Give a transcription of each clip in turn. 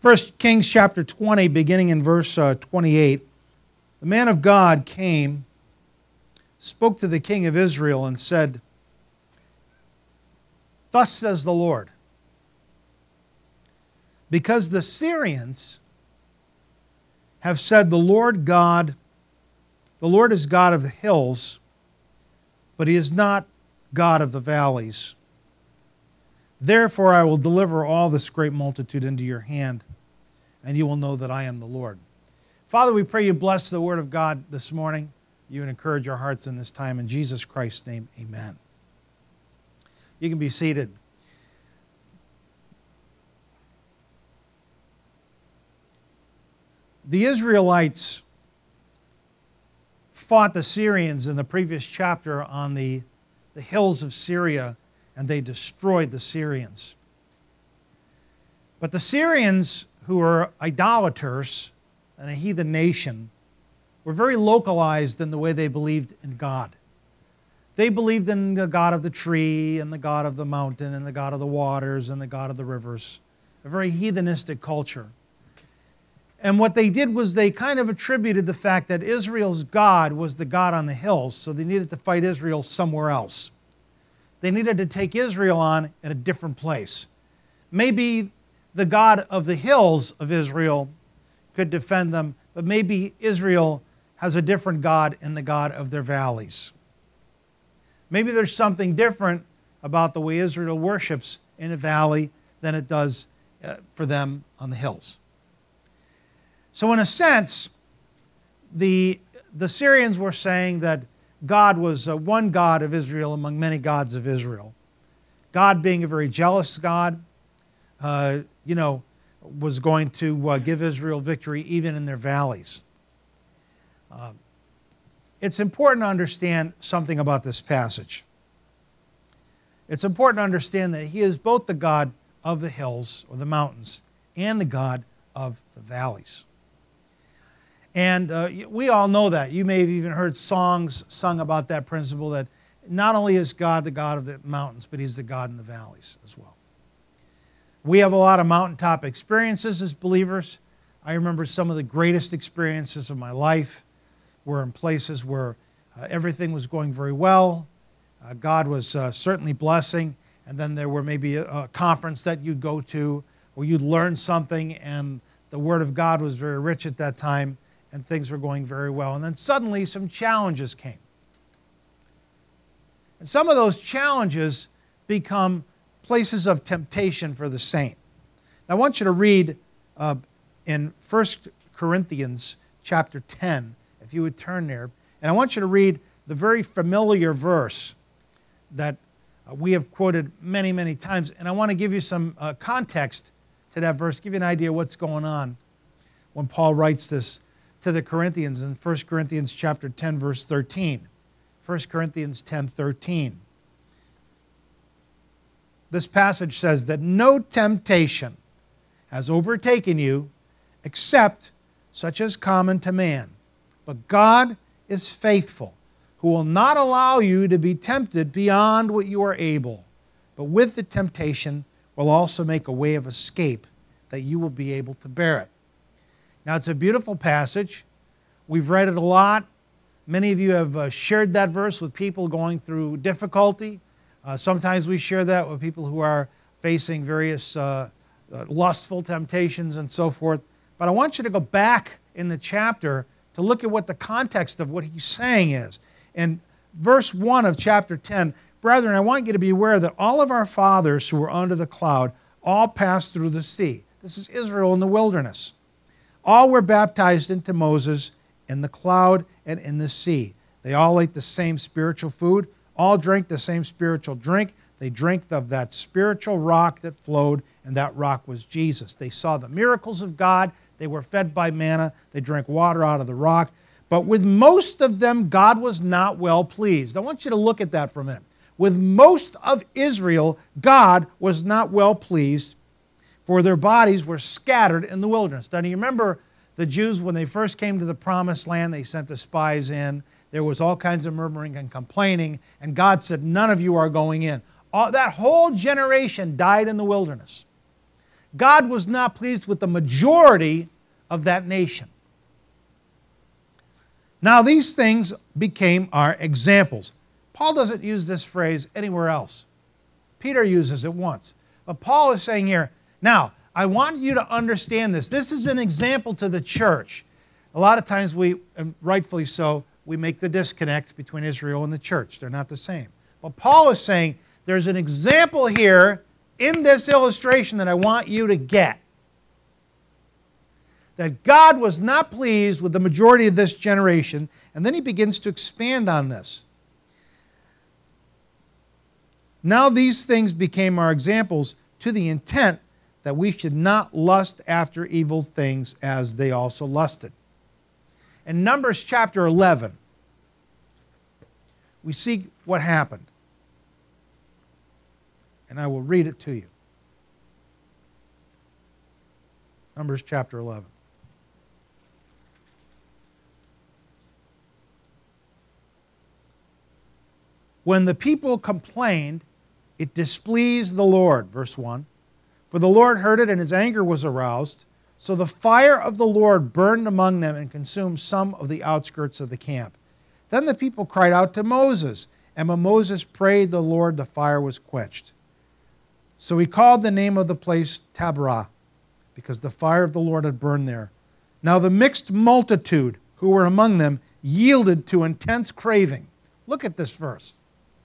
1 Kings chapter 20, beginning in verse 28, the man of God came, spoke to the king of Israel and said, "Thus says the Lord, because the Syrians have said the Lord is God of the hills, but He is not God of the valleys. Therefore I will deliver all this great multitude into your hand, and you will know that I am the Lord." Father, we pray you bless the word of God this morning. You would encourage our hearts in this time. In Jesus Christ's name, amen. You can be seated. The Israelites fought the Syrians in the previous chapter on the hills of Syria, and they destroyed the Syrians. But the Syrians, who were idolaters and a heathen nation, were very localized in the way they believed in God. They believed in the God of the tree and the God of the mountain and the God of the waters and the God of the rivers. A very heathenistic culture. And what they did was they kind of attributed the fact that Israel's God was the God on the hills, so they needed to fight Israel somewhere else. They needed to take Israel on in a different place. Maybe the God of the hills of Israel could defend them, but maybe Israel has a different God in the God of their valleys. Maybe there's something different about the way Israel worships in a valley than it does for them on the hills. So in a sense, the Syrians were saying that God was one God of Israel among many gods of Israel. God, being a very jealous God, was going to give Israel victory even in their valleys. It's important to understand something about this passage. It's important to understand that He is both the God of the hills or the mountains and the God of the valleys. And we all know that. You may have even heard songs sung about that principle, that not only is God the God of the mountains, but He's the God in the valleys as well. We have a lot of mountaintop experiences as believers. I remember some of the greatest experiences of my life were in places where everything was going very well. God was certainly blessing. And then there were maybe a conference that you'd go to where you'd learn something, and the Word of God was very rich at that time, and things were going very well. And then suddenly some challenges came. And some of those challenges become places of temptation for the saint. Now, I want you to read in 1 Corinthians chapter 10, if you would turn there. And I want you to read the very familiar verse that we have quoted many, many times. And I want to give you some context to that verse, give you an idea of what's going on when Paul writes this to the Corinthians in 1 Corinthians chapter 10, verse 13. 1 Corinthians 10:13. This passage says that no temptation has overtaken you except such as common to man. But God is faithful, who will not allow you to be tempted beyond what you are able, but with the temptation will also make a way of escape that you will be able to bear it. Now, it's a beautiful passage. We've read it a lot. Many of you have shared that verse with people going through difficulty. Sometimes we share that with people who are facing various lustful temptations and so forth. But I want you to go back in the chapter to look at what the context of what he's saying is. In verse 1 of chapter 10, "Brethren, I want you to be aware that all of our fathers who were under the cloud all passed through the sea." This is Israel in the wilderness. "All were baptized into Moses in the cloud and in the sea. They all ate the same spiritual food, all drank the same spiritual drink. They drank of that spiritual rock that flowed, and that rock was Jesus. They saw the miracles of God. They were fed by manna. They drank water out of the rock. But with most of them, God was not well pleased." I want you to look at that for a minute. With most of Israel, God was not well pleased, for their bodies were scattered in the wilderness. Now, do you remember the Jews, when they first came to the promised land, they sent the spies in. There was all kinds of murmuring and complaining, and God said, "None of you are going in." That whole generation died in the wilderness. God was not pleased with the majority of that nation. Now these things became our examples. Paul doesn't use this phrase anywhere else. Peter uses it once. But Paul is saying here, now, I want you to understand this. This is an example to the church. A lot of times we, and rightfully so, we make the disconnect between Israel and the church. They're not the same. But Paul is saying there's an example here in this illustration that I want you to get. That God was not pleased with the majority of this generation, and then he begins to expand on this. Now these things became our examples to the intent that we should not lust after evil things as they also lusted. In Numbers chapter 11, we see what happened. And I will read it to you. Numbers chapter 11. When the people complained, it displeased the Lord, verse 1. For the Lord heard it, and his anger was aroused. So the fire of the Lord burned among them and consumed some of the outskirts of the camp. Then the people cried out to Moses, and when Moses prayed the Lord, the fire was quenched. So he called the name of the place Taberah, because the fire of the Lord had burned there. Now the mixed multitude who were among them yielded to intense craving. Look at this verse.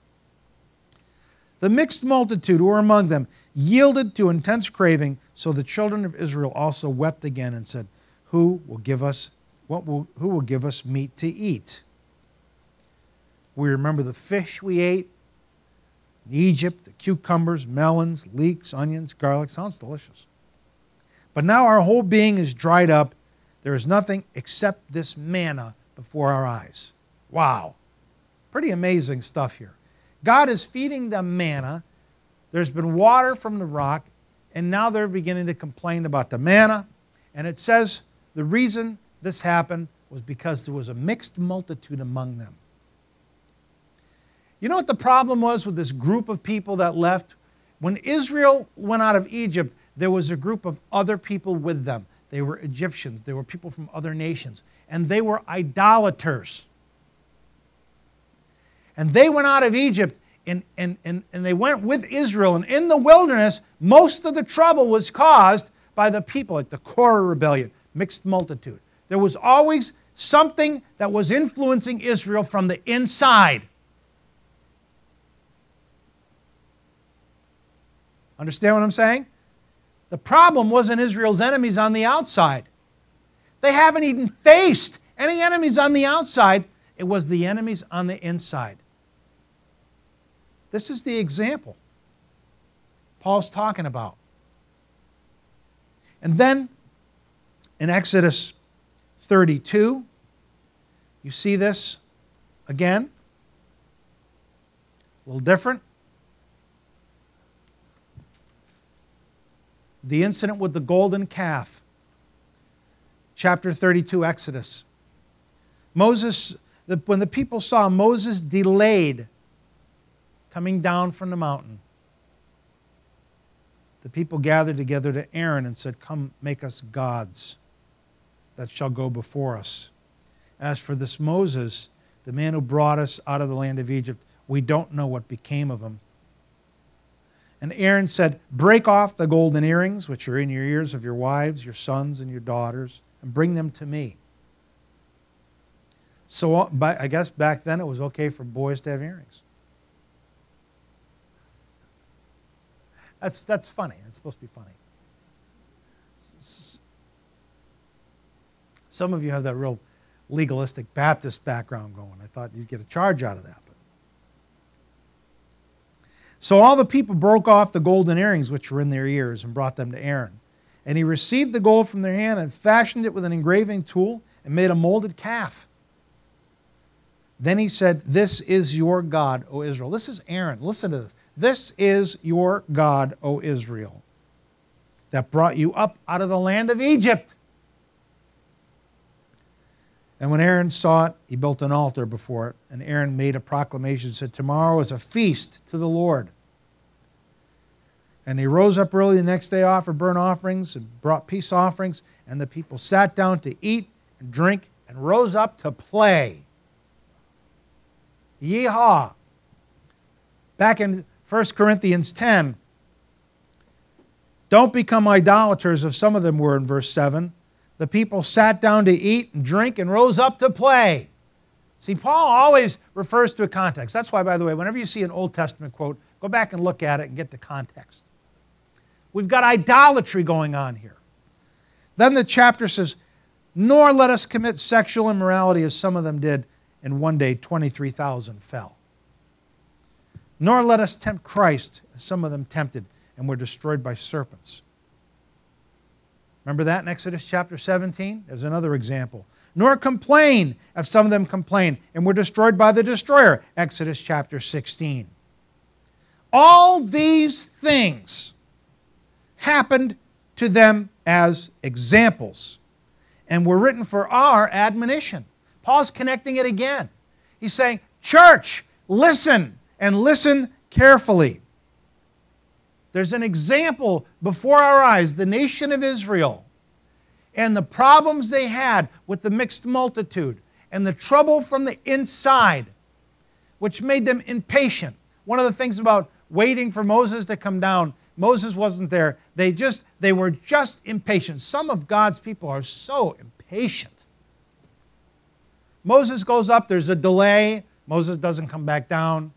The mixed multitude who were among them yielded to intense craving, so the children of Israel also wept again and said, who will give us meat to eat? We remember the fish we ate in Egypt, the cucumbers, melons, leeks, onions, garlic. Sounds delicious. But now our whole being is dried up. There is nothing except this manna before our eyes. Wow. Pretty amazing stuff here. God is feeding them manna. There's been water from the rock, and now they're beginning to complain about the manna. And it says the reason this happened was because there was a mixed multitude among them. You know what the problem was with this group of people that left? When Israel went out of Egypt, there was a group of other people with them. They were Egyptians. They were people from other nations. And they were idolaters. And they went out of Egypt, and they went with Israel. And in the wilderness, most of the trouble was caused by the people, like the Korah rebellion, mixed multitude. There was always something that was influencing Israel from the inside. Understand what I'm saying? The problem wasn't Israel's enemies on the outside. They haven't even faced any enemies on the outside. It was the enemies on the inside. This is the example Paul's talking about. And then in Exodus 32, you see this again. A little different. The incident with the golden calf. Chapter 32, Exodus. When the people saw Moses delayed coming down from the mountain, the people gathered together to Aaron and said, come, make us gods that shall go before us. As for this Moses, the man who brought us out of the land of Egypt, we don't know what became of him. And Aaron said, break off the golden earrings which are in your ears of your wives, your sons, and your daughters, and bring them to me. So I guess back then it was okay for boys to have earrings. That's funny. It's supposed to be funny. Some of you have that real legalistic Baptist background going. I thought you'd get a charge out of that. So all the people broke off the golden earrings which were in their ears and brought them to Aaron. And he received the gold from their hand and fashioned it with an engraving tool and made a molded calf. Then he said, this is your God, O Israel. This is Aaron. Listen to this. This is your God, O Israel, that brought you up out of the land of Egypt. And when Aaron saw it, he built an altar before it. And Aaron made a proclamation and said, tomorrow is a feast to the Lord. And they rose up early the next day, offered burnt offerings, and brought peace offerings. And the people sat down to eat and drink and rose up to play. Yeehaw! Back in 1 Corinthians 10, don't become idolaters, as some of them were in verse 7. The people sat down to eat and drink and rose up to play. See, Paul always refers to a context. That's why, by the way, whenever you see an Old Testament quote, go back and look at it and get the context. We've got idolatry going on here. Then the chapter says, nor let us commit sexual immorality as some of them did, and one day 23,000 fell. Nor let us tempt Christ as some of them tempted and were destroyed by serpents. Remember that in Exodus chapter 17? There's another example. Nor complain as some of them complained and were destroyed by the destroyer. Exodus chapter 16. All these things happened to them as examples and were written for our admonition. Paul's connecting it again. He's saying, church, listen, and listen carefully. There's an example before our eyes, the nation of Israel, and the problems they had with the mixed multitude, and the trouble from the inside, which made them impatient. One of the things about waiting for Moses to come down, Moses wasn't there. They were just impatient. Some of God's people are so impatient. Moses goes up, there's a delay. Moses doesn't come back down.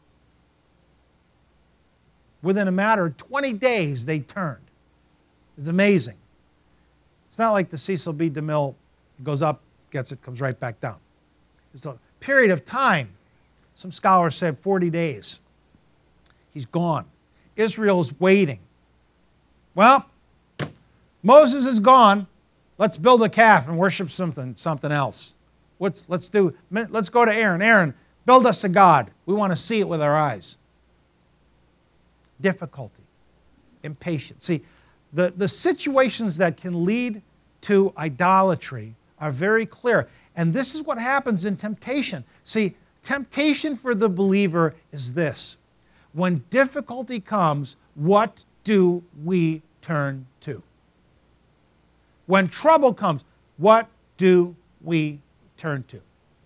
Within a matter of 20 days, they turned. It's amazing. It's not like the Cecil B. DeMille goes up, gets it, comes right back down. It's a period of time. Some scholars said 40 days. He's gone. Israel's waiting. Well, Moses is gone. Let's build a calf and worship something else. Let's go to Aaron. Aaron, build us a god. We want to see it with our eyes. Difficulty, impatience. See, the situations that can lead to idolatry are very clear. And this is what happens in temptation. See, temptation for the believer is this. When difficulty comes, what do we turn to? When trouble comes, what do we turn to?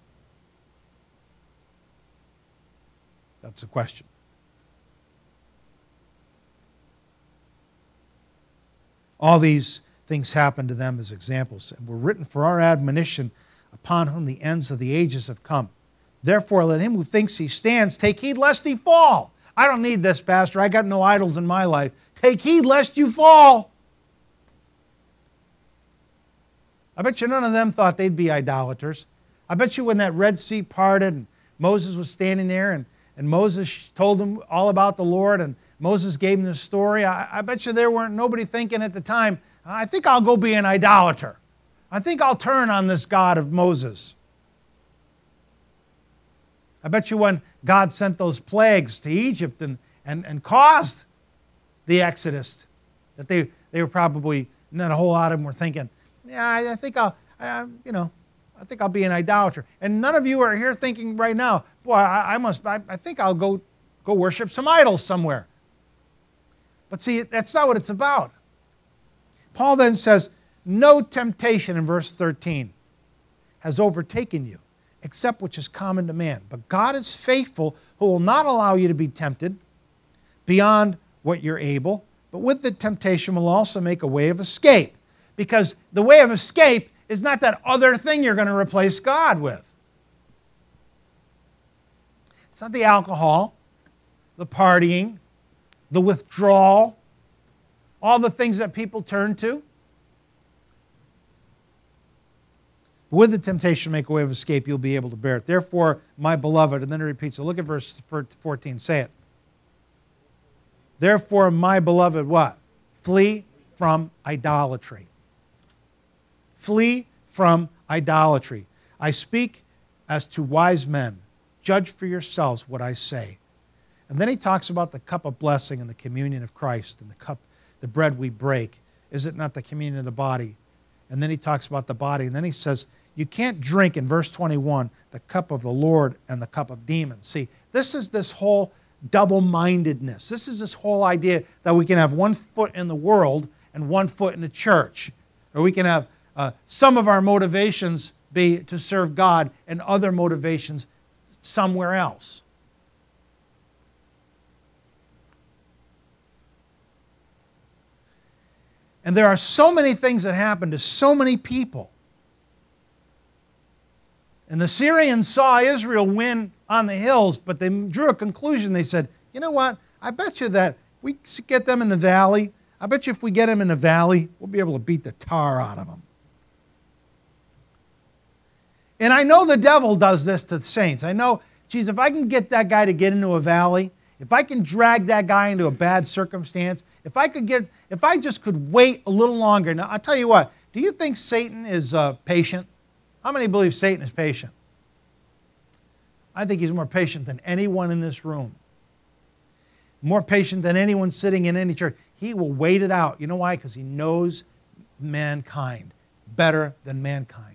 That's the question. All these things happened to them as examples and were written for our admonition, upon whom the ends of the ages have come. Therefore, let him who thinks he stands take heed lest he fall. I don't need this, Pastor. I got no idols in my life. Take heed lest you fall. I bet you none of them thought they'd be idolaters. I bet you when that Red Sea parted and Moses was standing there and Moses told them all about the Lord and Moses gave him the story, I bet you there weren't nobody thinking at the time, I think I'll go be an idolater. I think I'll turn on this God of Moses. I bet you when God sent those plagues to Egypt and caused the Exodus, that they were probably, not a whole lot of them were thinking, yeah, I think I'll be an idolater. And none of you are here thinking right now, boy, I think I'll go worship some idols somewhere. But see, that's not what it's about. Paul then says, no temptation in verse 13 has overtaken you, except which is common to man. But God is faithful, who will not allow you to be tempted beyond what you're able, but with the temptation will also make a way of escape. Because the way of escape is not that other thing you're going to replace God with. It's not the alcohol, the partying, the withdrawal, all the things that people turn to. With the temptation to make a way of escape, you'll be able to bear it. Therefore, my beloved, and then he repeats it. Look at verse 14. Say it. Therefore, my beloved, what? Flee from idolatry. Flee from idolatry. I speak as to wise men. Judge for yourselves what I say. And then he talks about the cup of blessing and the communion of Christ and the bread we break. Is it not the communion of the body? And then he talks about the body. And then he says, you can't drink, in verse 21, the cup of the Lord and the cup of demons. See, this is this whole double-mindedness. This is this whole idea that we can have one foot in the world and one foot in the church. Or we can have some of our motivations be to serve God and other motivations somewhere else. And there are so many things that happen to so many people. And the Syrians saw Israel win on the hills, but they drew a conclusion. They said, you know what? I bet you that we get them in the valley. I bet you if we get them in the valley, we'll be able to beat the tar out of them. And I know the devil does this to the saints. I know, geez, if I can get that guy to get into a valley, if I can drag that guy into a bad circumstance, if I just could wait a little longer. Now, I'll tell you what, do you think Satan is patient? How many believe Satan is patient? I think he's more patient than anyone in this room. More patient than anyone sitting in any church. He will wait it out. You know why? Because he knows mankind better than mankind.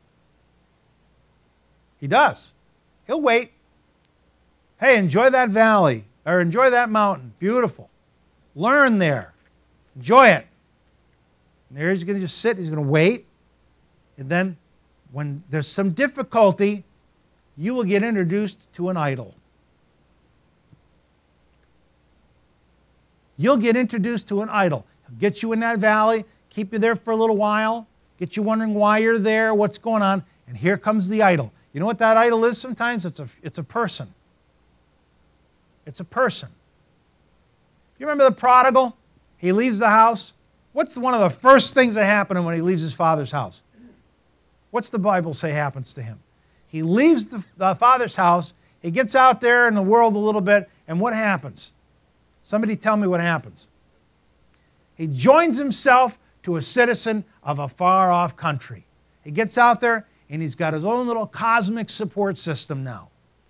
He does. He'll wait. Hey, enjoy that valley or enjoy that mountain. Beautiful. Learn there. Enjoy it. And there he's going to just sit. He's going to wait. And then when there's some difficulty, you will get introduced to an idol. You'll get introduced to an idol. He'll get you in that valley, keep you there for a little while, get you wondering why you're there, what's going on, and here comes the idol. You know what that idol is sometimes? It's a person. It's a person. You remember the prodigal? He leaves the house. What's one of the first things that happen when he leaves his father's house? What's the Bible say happens to him? He leaves the father's house. He gets out there in the world a little bit, and what happens? Somebody tell me what happens. He joins himself to a citizen of a far-off country. He gets out there, and he's got his own little cosmic support system now.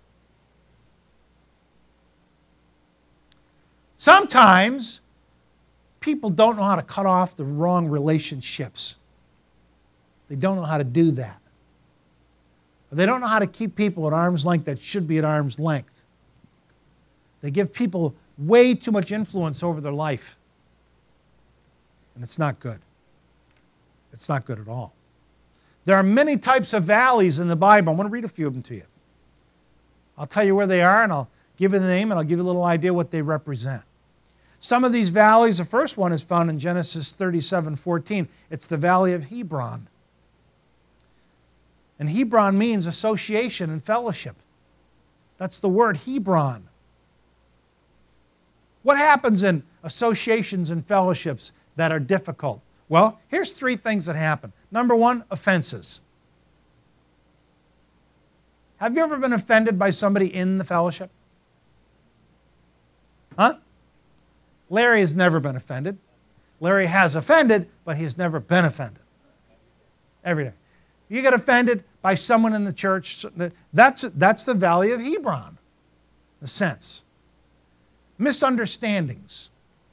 Sometimes people don't know how to cut off the wrong relationships. They don't know how to do that. They don't know how to keep people at arm's length that should be at arm's length. They give people way too much influence over their life. And it's not good. It's not good at all. There are many types of valleys in the Bible. I want to read a few of them to you. I'll tell you where they are, and I'll give you the name, and I'll give you a little idea what they represent. Some of these valleys, the first one is found in Genesis 37:14. It's the Valley of Hebron. And Hebron means association and fellowship. That's the word, Hebron. What happens in associations and fellowships that are difficult? Well, here's three things that happen. Number one, offenses. Have you ever been offended by somebody in the fellowship? Huh? Larry has never been offended. Larry has offended, but he has never been offended. Every day. You get offended by someone in the church, that's the Valley of Hebron, in a sense. Misunderstandings.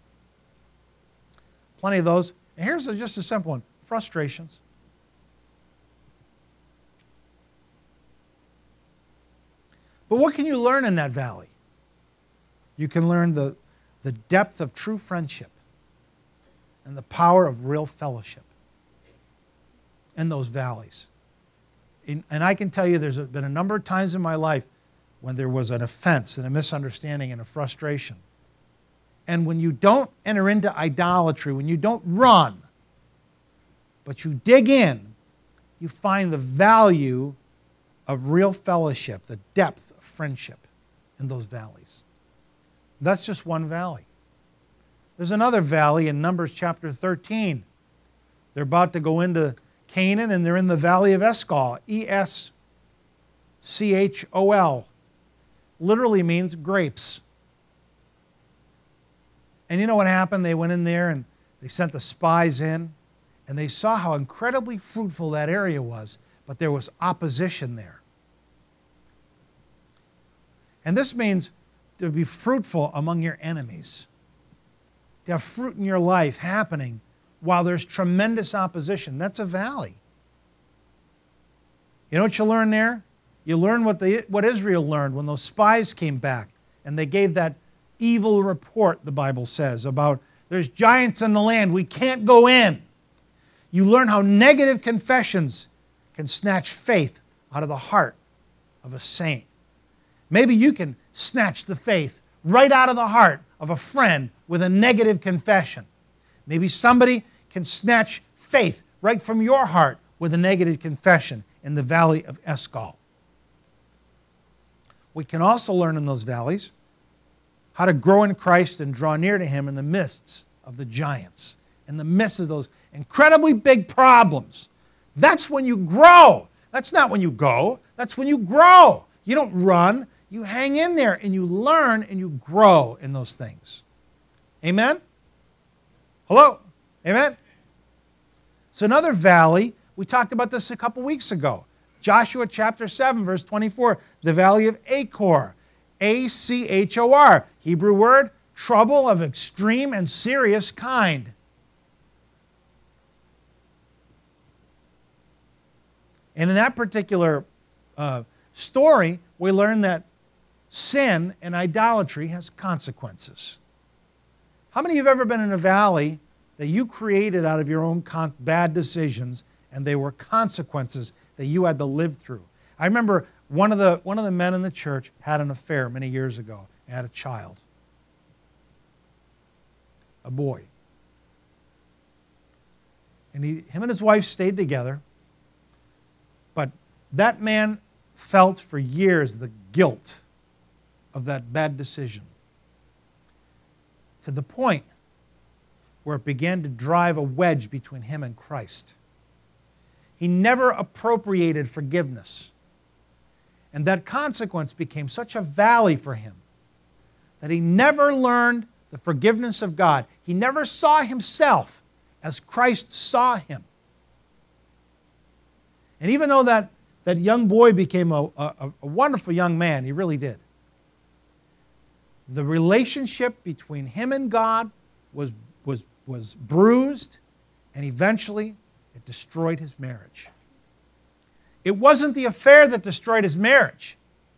Plenty of those. And here's just a simple one. Frustrations. But what can you learn in that valley? You can learn the depth of true friendship and the power of real fellowship in those valleys. And I can tell you there's been a number of times in my life when there was an offense and a misunderstanding and a frustration. And when you don't enter into idolatry, when you don't run, but you dig in, you find the value of real fellowship, the depth of friendship in those valleys. That's just one valley. There's another valley in Numbers chapter 13. They're about to go into Canaan, and they're in the Valley of Eschol, E-S-C-H-O-L. Literally means grapes. And you know what happened? They went in there and they sent the spies in, and they saw how incredibly fruitful that area was, but there was opposition there. And this means to be fruitful among your enemies, to have fruit in your life happening while there's tremendous opposition. That's a valley. You know what you learn there? You learn what Israel learned when those spies came back and they gave that evil report, the Bible says, about there's giants in the land, we can't go in. You learn how negative confessions can snatch faith out of the heart of a saint. Maybe you can snatch the faith right out of the heart of a friend with a negative confession. Maybe somebody can snatch faith right from your heart with a negative confession in the valley of Eshcol. We can also learn in those valleys how to grow in Christ and draw near to Him in the midst of the giants, in the midst of those incredibly big problems. That's when you grow. That's not when you go. That's when you grow. You don't run. You hang in there and you learn and you grow in those things. Amen? Hello? Amen? So another valley, we talked about this a couple weeks ago. Joshua chapter 7, verse 24, the valley of Achor. A-C-H-O-R. Hebrew word, trouble of extreme and serious kind. And in that particular story, we learn that sin and idolatry has consequences. How many of you have ever been in a valley that you created out of your own bad decisions, and they were consequences that you had to live through? I remember one of the men in the church had an affair many years ago. He had a child, a boy. And him and his wife stayed together, but that man felt for years the guilt of that bad decision, to the point where it began to drive a wedge between him and Christ. He never appropriated forgiveness. And that consequence became such a valley for him that he never learned the forgiveness of God. He never saw himself as Christ saw him. And even though that young boy became a wonderful young man, he really did, the relationship between him and God was bruised, and eventually it destroyed his marriage. It wasn't the affair that destroyed his marriage.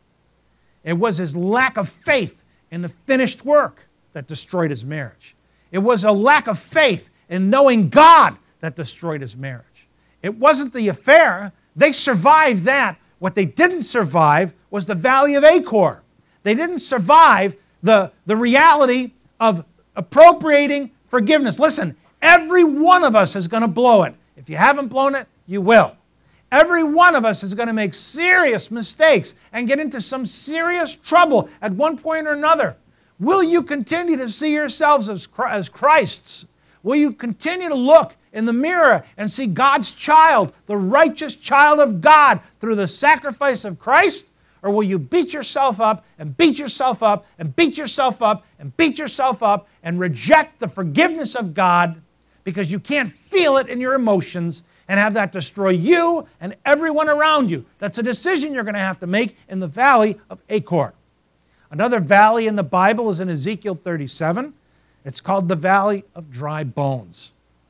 It was his lack of faith in the finished work that destroyed his marriage. It was a lack of faith in knowing God that destroyed his marriage. It wasn't the affair. They survived that. What they didn't survive was the valley of Achor. They didn't survive the reality of appropriating forgiveness. Listen, every one of us is going to blow it. If you haven't blown it, you will. Every one of us is going to make serious mistakes and get into some serious trouble at one point or another. Will you continue to see yourselves as Christ's? Will you continue to look in the mirror and see God's child, the righteous child of God, through the sacrifice of Christ? Or will you beat yourself up and beat yourself up and beat yourself up and beat yourself up and reject the forgiveness of God because you can't feel it in your emotions and have that destroy you and everyone around you? That's a decision you're going to have to make in the valley of Achor. Another valley in the Bible is in Ezekiel 37. It's called the valley of dry bones.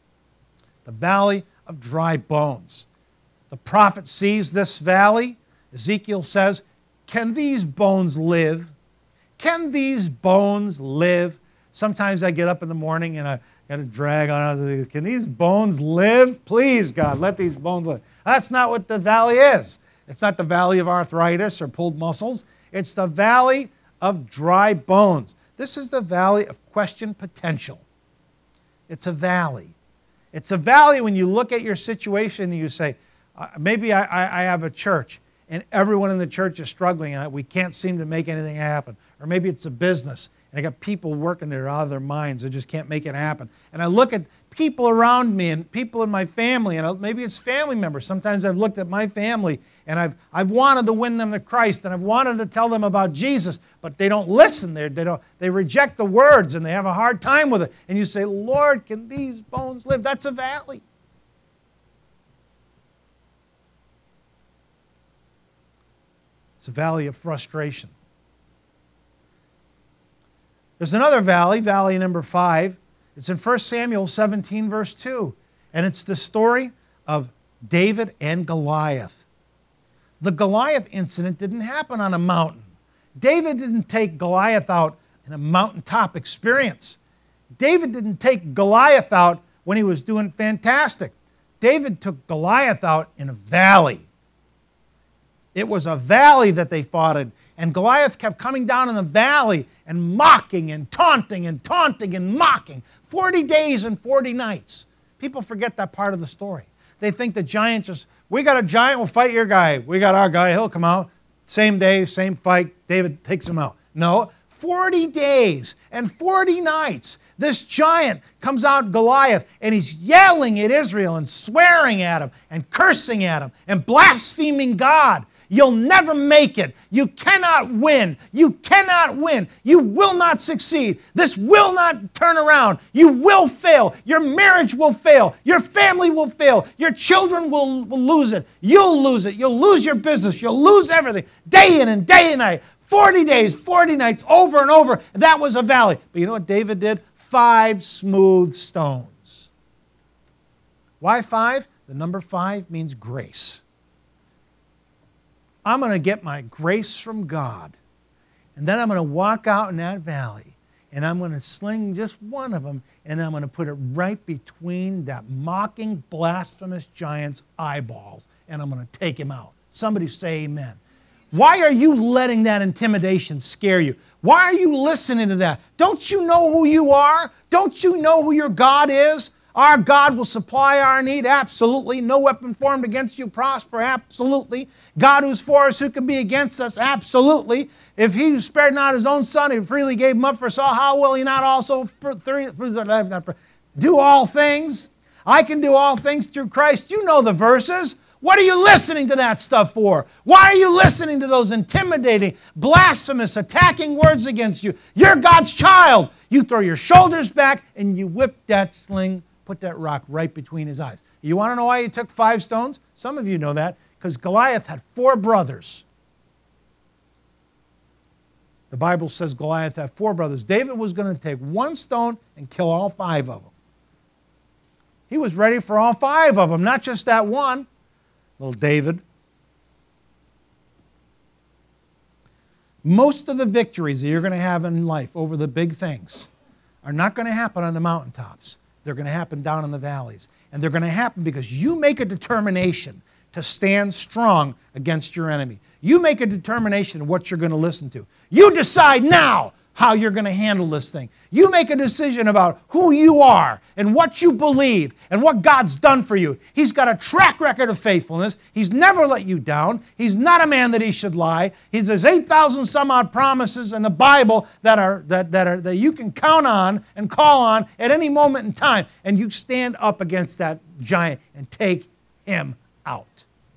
The valley of dry bones. The prophet sees this valley. Ezekiel says, "Can these bones live? Can these bones live?" Sometimes I get up in the morning and I got to drag on. Can these bones live? Please, God, let these bones live. That's not what the valley is. It's not the valley of arthritis or pulled muscles. It's the valley of dry bones. This is the valley of question potential. It's a valley. It's a valley when you look at your situation and you say, maybe I have a church and everyone in the church is struggling and we can't seem to make anything happen. Or maybe it's a business and I got people working there out of their minds. They just can't make it happen. And I look at people around me and people in my family, and maybe it's family members. Sometimes I've looked at my family and I've wanted to win them to Christ and I've wanted to tell them about Jesus, but they don't listen. They reject the words and they have a hard time with it. And you say, "Lord, can these bones live?" That's a valley. It's a valley of frustration. There's another valley, valley number 5. It's in 1 Samuel 17, verse 2. And it's the story of David and Goliath. The Goliath incident didn't happen on a mountain. David didn't take Goliath out in a mountaintop experience. David didn't take Goliath out when he was doing fantastic. David took Goliath out in a valley. It was a valley that they fought in. And Goliath kept coming down in the valley and mocking and taunting and taunting and mocking. 40 days and 40 nights. People forget that part of the story. They think the giant just, we got a giant, we'll fight your guy. We got our guy, he'll come out. Same day, same fight, David takes him out. No, 40 days and 40 nights. This giant comes out, Goliath, and he's yelling at Israel and swearing at him and cursing at him and blaspheming God. You'll never make it. You cannot win. You cannot win. You will not succeed. This will not turn around. You will fail. Your marriage will fail. Your family will fail. Your children will lose it. You'll lose it. You'll lose your business. You'll lose everything. Day in and day and night. 40 days, 40 nights, over and over. That was a valley. But you know what David did? 5 smooth stones. Why 5? The number 5 means grace. I'm going to get my grace from God, and then I'm going to walk out in that valley, and I'm going to sling just one of them, and I'm going to put it right between that mocking, blasphemous giant's eyeballs, and I'm going to take him out. Somebody say amen. Why are you letting that intimidation scare you? Why are you listening to that? Don't you know who you are? Don't you know who your God is? Our God will supply our need, absolutely. No weapon formed against you prosper, absolutely. God who's for us, who can be against us, absolutely. If he who spared not his own son, he freely gave him up for us all, how will he not also do all things? I can do all things through Christ. You know the verses. What are you listening to that stuff for? Why are you listening to those intimidating, blasphemous, attacking words against you? You're God's child. You throw your shoulders back and you whip that sling, put that rock right between his eyes. You want to know why he took 5 stones? Some of you know that, because Goliath had 4 brothers. The Bible says Goliath had 4 brothers. David was going to take 1 stone and kill all 5 of them. He was ready for all 5 of them, not just that one. Little David. Most of the victories that you're going to have in life over the big things are not going to happen on the mountaintops. They're going to happen down in the valleys. And they're going to happen because you make a determination to stand strong against your enemy. You make a determination of what you're going to listen to. You decide now how you're going to handle this thing. You make a decision about who you are and what you believe and what God's done for you. He's got a track record of faithfulness. He's never let you down. He's not a man that he should lie. There's 8,000 some odd promises in the Bible that you can count on and call on at any moment in time, and you stand up against that giant and take him out.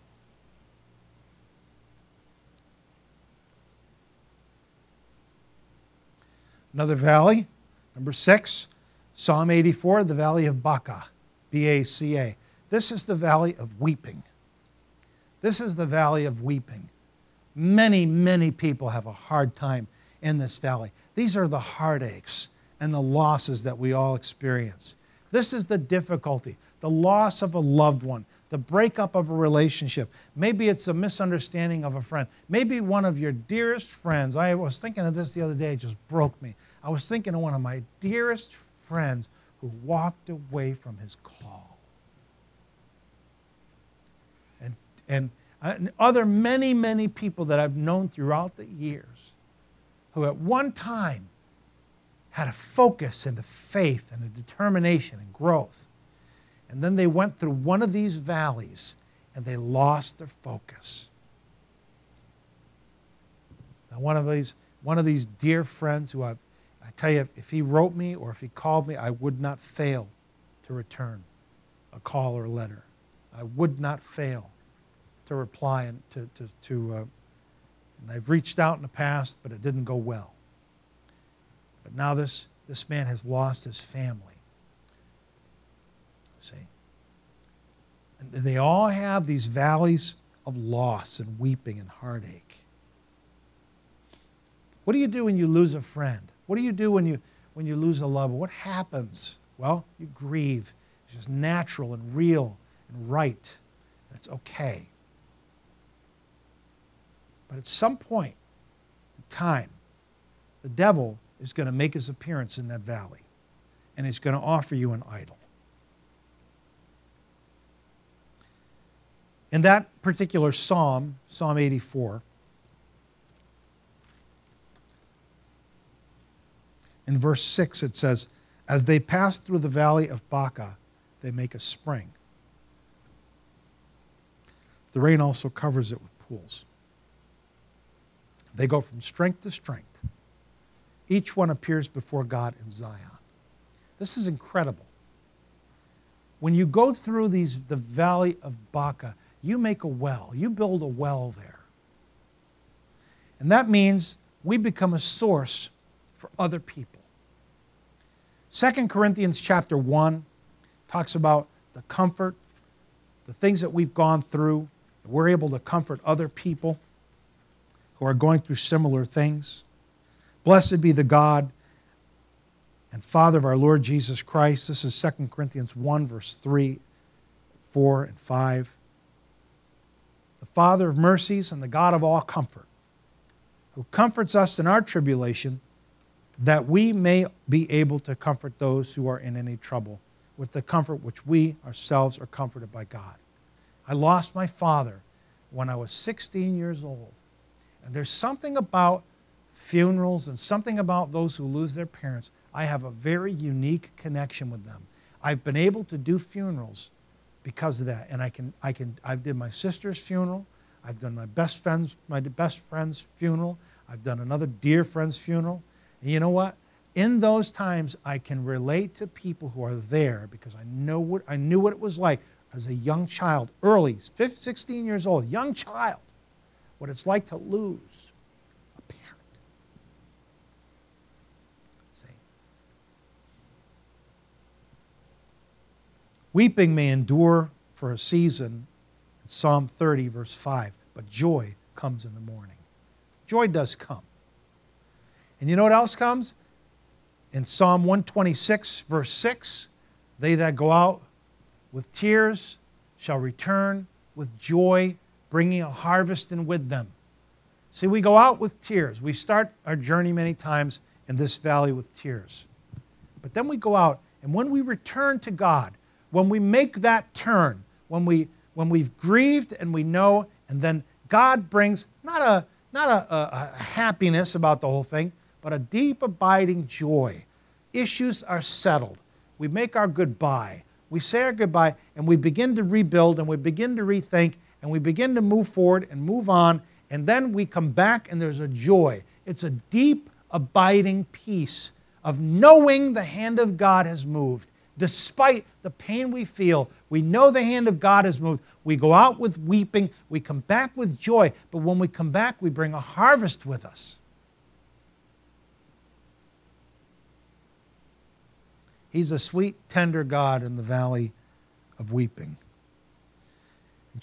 Another valley, number 6, Psalm 84, the valley of Baca, B-A-C-A. This is the valley of weeping. This is the valley of weeping. Many, many people have a hard time in this valley. These are the heartaches and the losses that we all experience. This is the difficulty, the loss of a loved one, the breakup of a relationship. Maybe it's a misunderstanding of a friend. Maybe one of your dearest friends. I was thinking of this the other day, it just broke me. I was thinking of one of my dearest friends who walked away from his call. And other many, many people that I've known throughout the years who at one time had a focus and a faith and a determination and growth. And then they went through one of these valleys and they lost their focus. Now, one of these dear friends who I tell you, if he wrote me or if he called me, I would not fail to return a call or a letter. I would not fail to reply and and I've reached out in the past, but it didn't go well. But now this man has lost his family. See? And they all have these valleys of loss and weeping and heartache. What do you do when you lose a friend? What do you do when you lose a loved one? What happens? Well, you grieve. It's just natural and real and right. It's okay. But at some point in time, the devil is going to make his appearance in that valley, and he's going to offer you an idol. In that particular psalm, Psalm 84, in verse 6 it says, as they pass through the valley of Baca, they make a spring. The rain also covers it with pools. They go from strength to strength. Each one appears before God in Zion. This is incredible. When you go through the valley of Baca, you make a well. You build a well there. And that means we become a source for other people. 2 Corinthians chapter 1 talks about the comfort, the things that we've gone through. We're able to comfort other people who are going through similar things. Blessed be the God and Father of our Lord Jesus Christ. This is 2 Corinthians 1, verse 3, 4, and 5. The Father of mercies and the God of all comfort, who comforts us in our tribulation, that we may be able to comfort those who are in any trouble with the comfort which we ourselves are comforted by God. I lost my father when I was 16 years old. And there's something about funerals and something about those who lose their parents. I have a very unique connection with them. I've been able to do funerals because of that. And I did my sister's funeral. I've done my best friend's funeral. I've done another dear friend's funeral. And you know what? In those times, I can relate to people who are there because I knew what it was like as a young child, early, 16 years old, young child, what it's like to lose a parent. See? Weeping may endure for a season, Psalm 30, verse 5, but joy comes in the morning. Joy does come. And you know what else comes? In Psalm 126, verse 6, they that go out with tears shall return with joy, bringing a harvest in with them. See, we go out with tears. We start our journey many times in this valley with tears. But then we go out, and when we return to God, when we make that turn, when we've grieved and we know, and then God brings not a happiness about the whole thing, but a deep abiding joy. Issues are settled. We make our goodbye. We say our goodbye, and we begin to rebuild, and we begin to rethink, and we begin to move forward and move on, and then we come back, and there's a joy. It's a deep, abiding peace of knowing the hand of God has moved. Despite the pain we feel, we know the hand of God has moved. We go out with weeping. We come back with joy. But when we come back, we bring a harvest with us. He's a sweet, tender God in the valley of weeping. In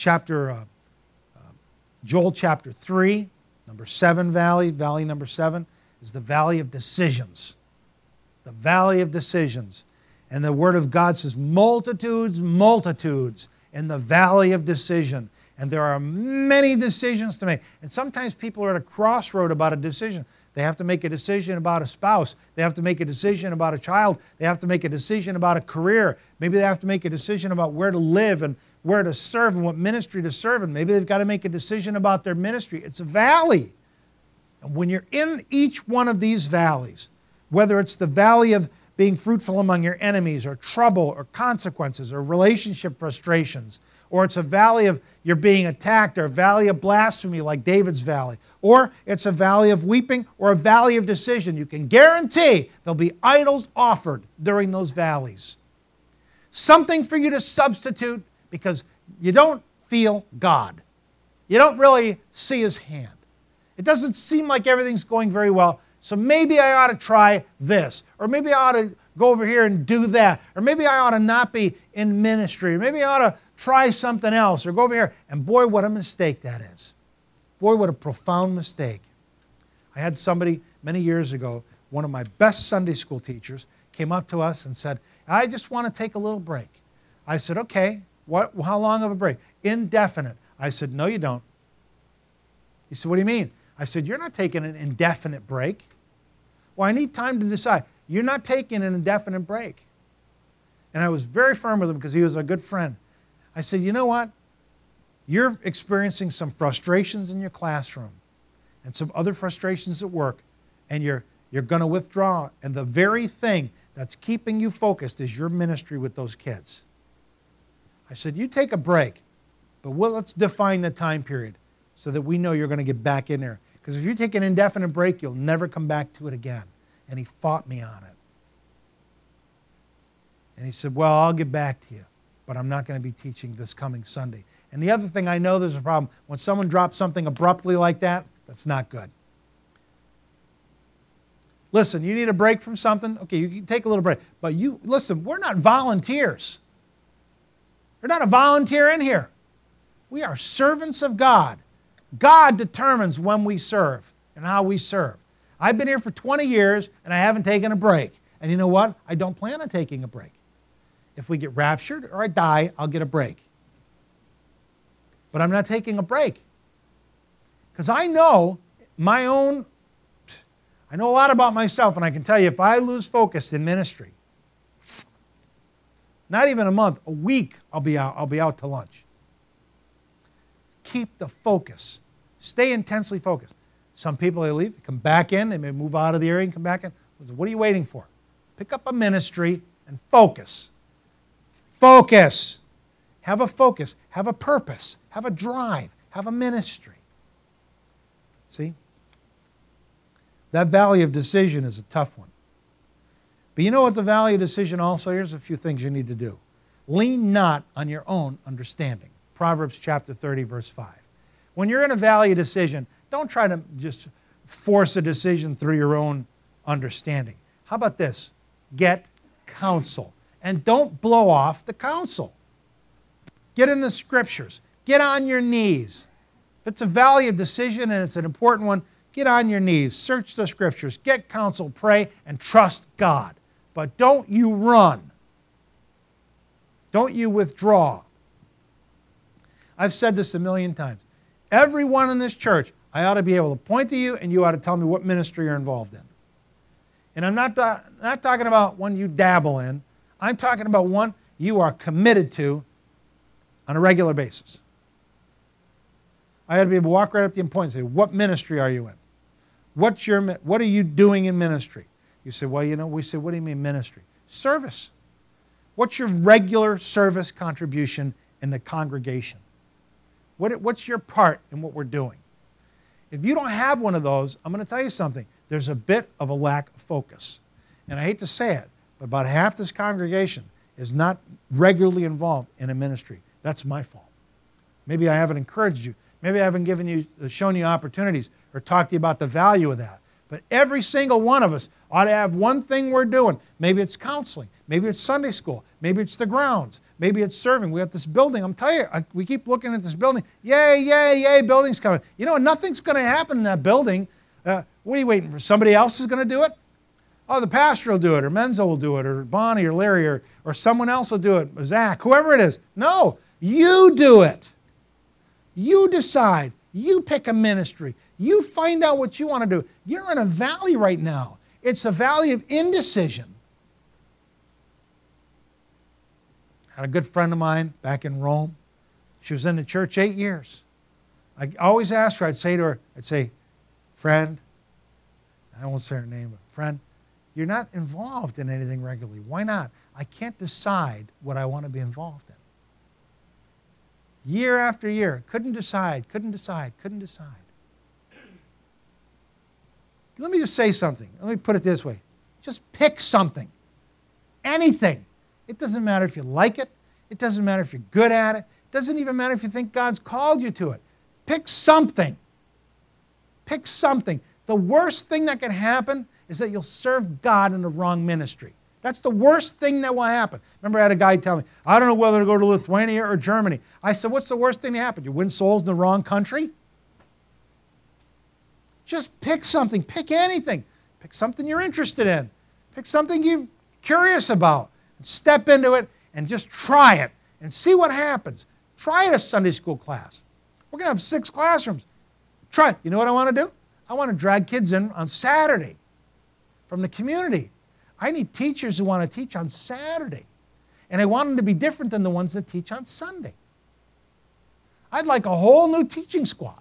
Joel chapter 3, number 7 valley number 7, is the valley of decisions. The valley of decisions. And the Word of God says, multitudes, multitudes in the valley of decision. And there are many decisions to make. And sometimes people are at a crossroad about a decision. They have to make a decision about a spouse. They have to make a decision about a child. They have to make a decision about a career. Maybe they have to make a decision about where to live and where to serve and what ministry to serve in. Maybe they've got to make a decision about their ministry. It's a valley. And when you're in each one of these valleys, whether it's the valley of being fruitful among your enemies, or trouble, or consequences, or relationship frustrations, or it's a valley of you're being attacked, or a valley of blasphemy like David's valley, or it's a valley of weeping, or a valley of decision, you can guarantee there'll be idols offered during those valleys. Something for you to substitute because you don't feel God. You don't really see His hand. It doesn't seem like everything's going very well. So maybe I ought to try this, or maybe I ought to go over here and do that, or maybe I ought to not be in ministry, or maybe I ought to try something else, or go over here. And boy, what a mistake that is. Boy, what a profound mistake. I had somebody many years ago, one of my best Sunday school teachers, came up to us and said, I just want to take a little break. I said, okay, how long of a break? Indefinite. I said, no, you don't. He said, what do you mean? I said, you're not taking an indefinite break. Well, I need time to decide. You're not taking an indefinite break. And I was very firm with him because he was a good friend. I said, you know what? You're experiencing some frustrations in your classroom and some other frustrations at work, and you're going to withdraw. And the very thing that's keeping you focused is your ministry with those kids. I said, you take a break, but let's define the time period so that we know you're going to get back in there. Because if you take an indefinite break, you'll never come back to it again. And he fought me on it. And he said, well, I'll get back to you, but I'm not going to be teaching this coming Sunday. And the other thing I know there's a problem. When someone drops something abruptly like that, that's not good. Listen, you need a break from something? Okay, you can take a little break. But listen, we're not volunteers. You're not a volunteer in here. We are servants of God. God determines when we serve and how we serve. I've been here for 20 years and I haven't taken a break. And you know what? I don't plan on taking a break. If we get raptured or I die, I'll get a break. But I'm not taking a break. Because I know I know a lot about myself, and I can tell you if I lose focus in ministry, not even a month, a week, I'll be out to lunch. Keep the focus. Stay intensely focused. Some people, they leave, come back in, they may move out of the area and come back in. What are you waiting for? Pick up a ministry and focus. Focus. Have a focus. Have a purpose. Have a drive. Have a ministry. See? That valley of decision is a tough one. But you know what the valley of decision also, here's a few things you need to do. Lean not on your own understanding. Proverbs chapter 30, verse 5. When you're in a valley of decision, don't try to just force a decision through your own understanding. How about this? Get counsel. And don't blow off the counsel. Get in the scriptures. Get on your knees. If it's a valley of decision and it's an important one, get on your knees. Search the scriptures. Get counsel. Pray and trust God. But don't you run. Don't you withdraw. I've said this a million times. Everyone in this church, I ought to be able to point to you and you ought to tell me what ministry you're involved in. And I'm not talking about one you dabble in. I'm talking about one you are committed to on a regular basis. I ought to be able to walk right up to you and point and say, what ministry are you in? What are you doing in ministry? You say, well, we say, what do you mean ministry? Service. What's your regular service contribution in the congregation? What's your part in what we're doing? If you don't have one of those, I'm going to tell you something. There's a bit of a lack of focus. And I hate to say it, but about half this congregation is not regularly involved in a ministry. That's my fault. Maybe I haven't encouraged you. Maybe I haven't shown you opportunities or talked to you about the value of that. But every single one of us ought to have one thing we're doing. Maybe it's counseling. Maybe it's Sunday school. Maybe it's the grounds. Maybe it's serving. We got this building. I'm telling you, we keep looking at this building. Yay, yay, yay, building's coming. You know, nothing's going to happen in that building. What are you waiting for? Somebody else is going to do it? Oh, the pastor will do it, or Menzo will do it, or Bonnie, or Larry, or someone else will do it, or Zach, whoever it is. No, you do it. You decide. You pick a ministry. You find out what you want to do. You're in a valley right now. It's a valley of indecision. I had a good friend of mine back in Rome. She was in the church 8 years. I always asked her, I'd say, friend, I won't say her name, but friend, you're not involved in anything regularly. Why not? I can't decide what I want to be involved in. Year after year, couldn't decide. Let me just say something. Let me put it this way. Just pick something. Anything. It doesn't matter if you like it. It doesn't matter if you're good at it. It doesn't even matter if you think God's called you to it. Pick something. Pick something. The worst thing that can happen is that you'll serve God in the wrong ministry. That's the worst thing that will happen. Remember, I had a guy tell me, I don't know whether to go to Lithuania or Germany. I said, what's the worst thing to happen? You win souls in the wrong country? Just pick something. Pick anything. Pick something you're interested in. Pick something you're curious about. Step into it and just try it and see what happens. Try it a Sunday school class. We're going to have 6 classrooms. Try it. You know what I want to do? I want to drag kids in on Saturday. from the community. I need teachers who want to teach on Saturday. And I want them to be different than the ones that teach on Sunday. I'd like a whole new teaching squad.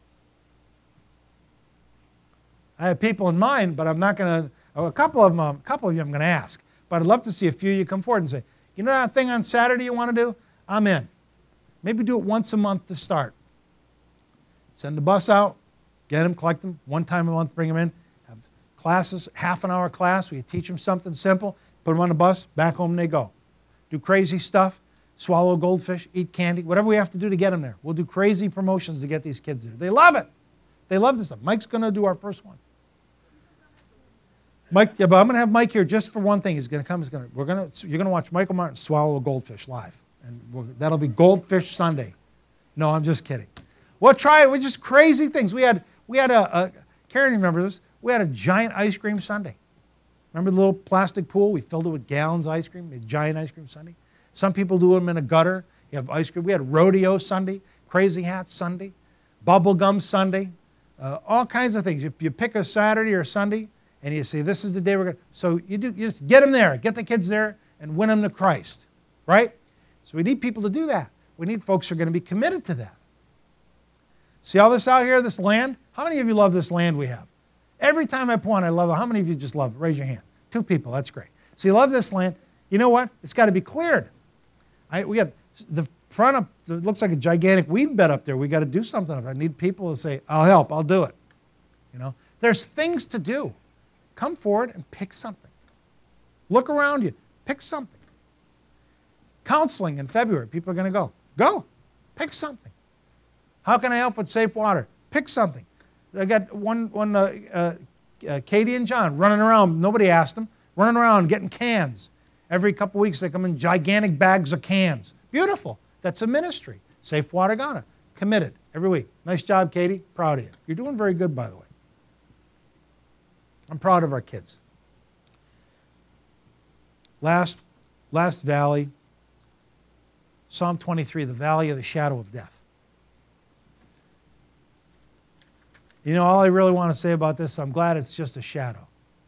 I have people in mind, but I'm not going to, a couple of you I'm going to ask. But I'd love to see a few of you come forward and say, you know that thing on Saturday you want to do? I'm in. Maybe do it once a month to start. Send the bus out, get them, collect them, one time a month, bring them in. Have classes, half-an-hour class where you teach them something simple, put them on the bus, back home they go. Do crazy stuff, swallow a goldfish, eat candy, whatever we have to do to get them there. We'll do crazy promotions to get these kids there. They love it. They love this stuff. Mike's going to do our first one. Mike, yeah, but I'm going to have Mike here just for one thing. He's going to come. You're going to watch Michael Martin swallow a goldfish live, and that'll be Goldfish Sunday. No, I'm just kidding. We'll try it with just crazy things. We had Karen remembers this. We had a giant ice cream sundae. Remember the little plastic pool? We filled it with gallons of ice cream. A giant ice cream sundae. Some people do them in a gutter. You have ice cream. We had rodeo Sunday, crazy hat Sunday, bubble gum Sunday, all kinds of things. You pick a Saturday or Sunday, and you say, this is the day we're going to. So you just get them there, get the kids there, and win them to Christ, right? So we need people to do that. We need folks who are going to be committed to that. See all this out here, this land? How many of you love this land we have? Every time I point, I love it. How many of you just love it? Raise your hand. 2 people, that's great. So you love this land. You know what? It's got to be cleared. We got the front of, it looks like a gigantic weed bed up there. We got to do something. I need people to say, I'll help, I'll do it. You know, there's things to do. Come forward and pick something. Look around you. Pick something. Counseling in February. People are going to go. Go. Pick something. How can I help with safe water? Pick something. I got Katie and John running around. Nobody asked them. Running around getting cans. Every couple weeks they come in gigantic bags of cans. Beautiful. That's a ministry. Safe Water Ghana. Committed every week. Nice job, Katie. Proud of you. You're doing very good, by the way. I'm proud of our kids. Last valley, Psalm 23, the valley of the shadow of death. You know, all I really want to say about this, I'm glad it's just a shadow.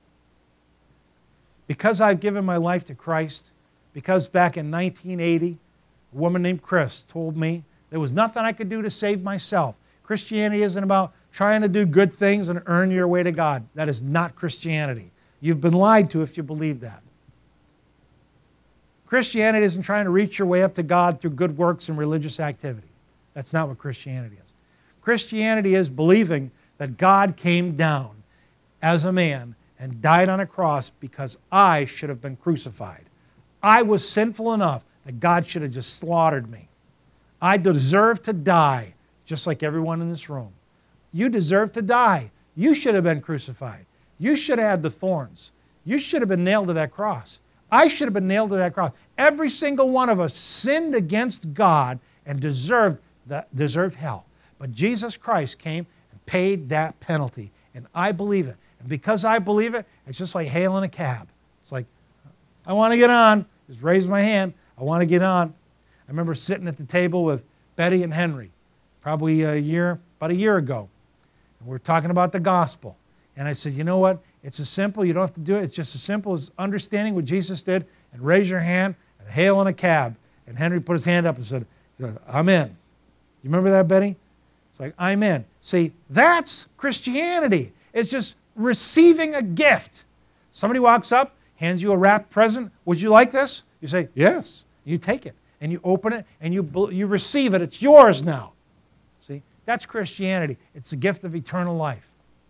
Because I've given my life to Christ, because back in 1980, a woman named Chris told me there was nothing I could do to save myself. Christianity isn't about trying to do good things and earn your way to God. That is not Christianity. You've been lied to if you believe that. Christianity isn't trying to reach your way up to God through good works and religious activity. That's not what Christianity is. Christianity is believing that God came down as a man and died on a cross because I should have been crucified. I was sinful enough that God should have just slaughtered me. I deserve to die, just like everyone in this room. You deserve to die. You should have been crucified. You should have had the thorns. You should have been nailed to that cross. I should have been nailed to that cross. Every single one of us sinned against God and deserved hell. But Jesus Christ came and paid that penalty, and I believe it. And because I believe it, it's just like hailing a cab. It's like, I want to get on. Just raise my hand. I want to get on. I remember sitting at the table with Betty and Henry, probably about a year ago. And we're talking about the gospel. And I said, you know what? It's as simple. You don't have to do it. It's just as simple as understanding what Jesus did and raise your hand and hail in a cab. And Henry put his hand up and said, I'm in. You remember that, Betty? It's like, I'm in. See, that's Christianity. It's just receiving a gift. Somebody walks up, hands you a wrapped present. Would you like this? You say, yes. You take it. And you open it and you receive it. It's yours now. See, that's Christianity. It's the gift of eternal life.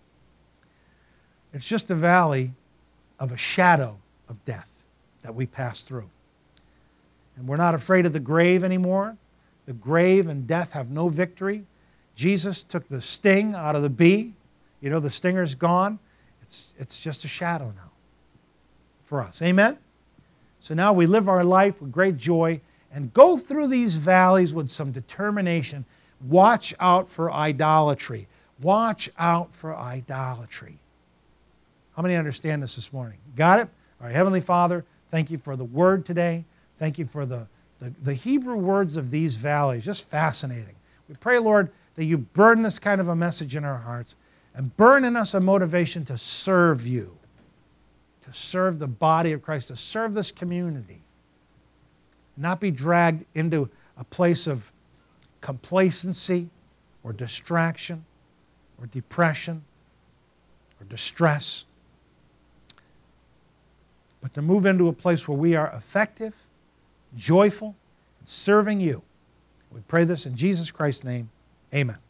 It's just a valley of a shadow of death that we pass through. And we're not afraid of the grave anymore. The grave and death have no victory. Jesus took the sting out of the bee. You know, the stinger's gone. It's just a shadow now for us. Amen? So now we live our life with great joy and go through these valleys with some determination. Watch out for idolatry. Watch out for idolatry. How many understand this morning? Got it? All right, Heavenly Father, thank you for the word today. Thank you for the Hebrew words of these valleys. Just fascinating. We pray, Lord, that you burn this kind of a message in our hearts and burn in us a motivation to serve you. to serve the body of Christ, to serve this community, not be dragged into a place of complacency or distraction or depression or distress, but to move into a place where we are effective, joyful, and serving you. We pray this in Jesus Christ's name. Amen.